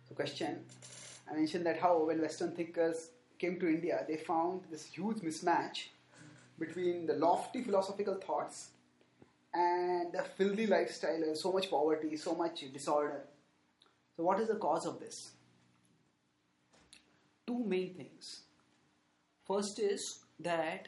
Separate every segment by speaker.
Speaker 1: the question, I mentioned that how when Western thinkers came to India, they found this huge mismatch between the lofty philosophical thoughts and the filthy lifestyle and so much poverty, so much disorder. So what is the cause of this? Two main things. First is that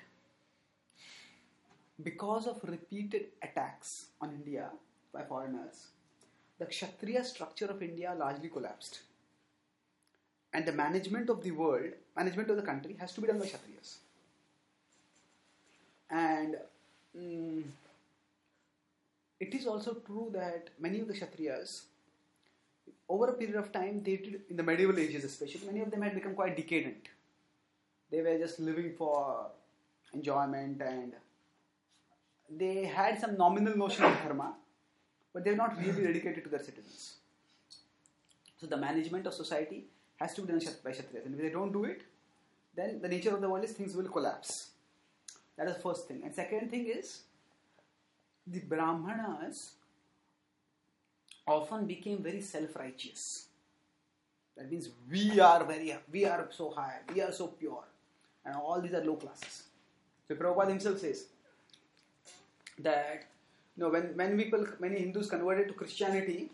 Speaker 1: because of repeated attacks on India by foreigners, the Kshatriya structure of India largely collapsed. And the management of the world, management of the country has to be done by Kshatriyas. And it is also true that many of the Kshatriyas, over a period of time, they did, in the medieval ages especially, many of them had become quite decadent. They were just living for enjoyment and they had some nominal notion of dharma, but they were not really dedicated to their citizens. So the management of society has to be done by Kshatriyas. And if they don't do it, then the nature of the world is things will collapse. That is the first thing. And second thing is, the Brahmanas often became very self-righteous. That means we are so high, we are so pure, and all these are low classes. So Prabhupada himself says that when many Hindus converted to Christianity,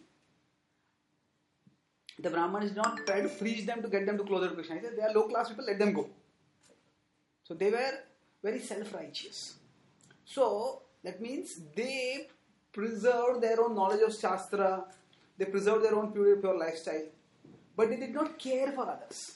Speaker 1: the Brahmanas did not try to preach them to get them to closer to Krishna. He said, they are low class people, let them go. So they were very self-righteous. So that means they preserved their own knowledge of Shastra, they preserved their own pure lifestyle, but they did not care for others.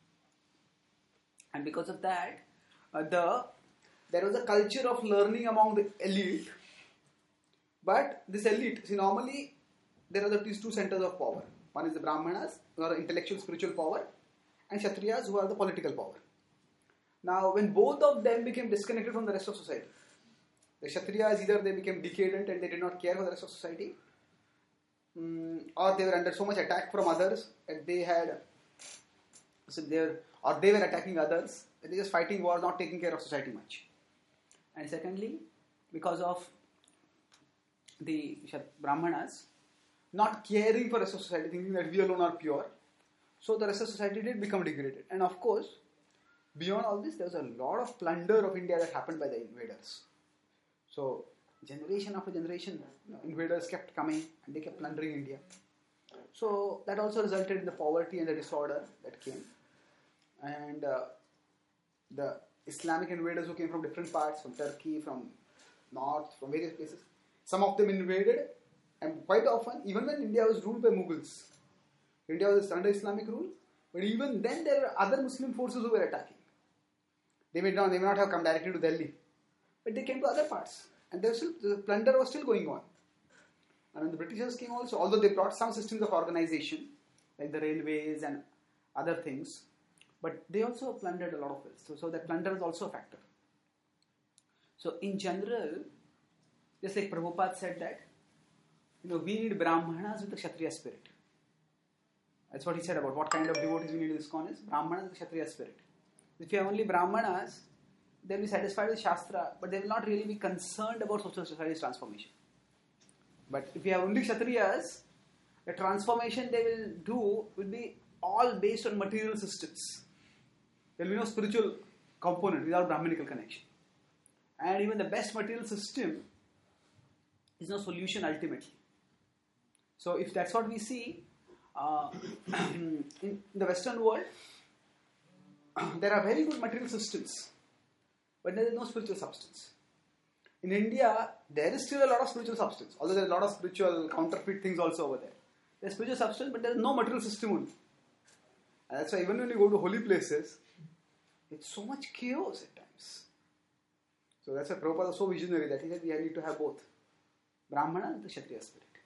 Speaker 1: And because of that, there was a culture of learning among the elite. But this elite, see, normally there are these two centers of power. One is the Brahmanas, who are the intellectual, spiritual power, and Kshatriyas, who are the political power. Now, when both of them became disconnected from the rest of society, the Kshatriyas, either they became decadent and they did not care for the rest of society, or they were under so much attack from others that they were attacking others, they were just fighting war, not taking care of society much. And secondly, because of the Brahmanas not caring for the rest of society, thinking that we alone are pure, so the rest of society did become degraded. And of course, beyond all this, there was a lot of plunder of India that happened by the invaders. So, generation after generation, invaders kept coming and they kept plundering India. So, that also resulted in the poverty and the disorder that came. And the Islamic invaders who came from different parts, from Turkey, from North, from various places, some of them invaded, and quite often, even when India was ruled by Mughals, India was under Islamic rule, but even then there were other Muslim forces who were attacking. They may not have come directly to Delhi, but they came to other parts, and the plunder was still going on. And when the Britishers came also, although they brought some systems of organization, like the railways and other things, but they also plundered a lot of wealth. So that plunder is also a factor. So in general, just like Prabhupada said that, we need Brahmanas with a Kshatriya spirit. That's what he said about what kind of devotees we need in ISKCON is Brahmanas with a Kshatriya spirit. If you have only Brahmanas, they'll be satisfied with Shastra, but they will not really be concerned about social society's transformation. But if you have only Kshatriyas, the transformation they will do will be all based on material systems. There will be no spiritual component without Brahminical connection. And even the best material system is no solution ultimately. So if that's what we see in the Western world, there are very good material systems, but there is no spiritual substance. In India, there is still a lot of spiritual substance, although there is a lot of spiritual counterfeit things also over there. There is spiritual substance, but there is no material system only. And that's why even when you go to holy places, it's so much chaos at times. So that's why Prabhupada was so visionary that he said we need to have both Brahmana and the Kshatriya spirit.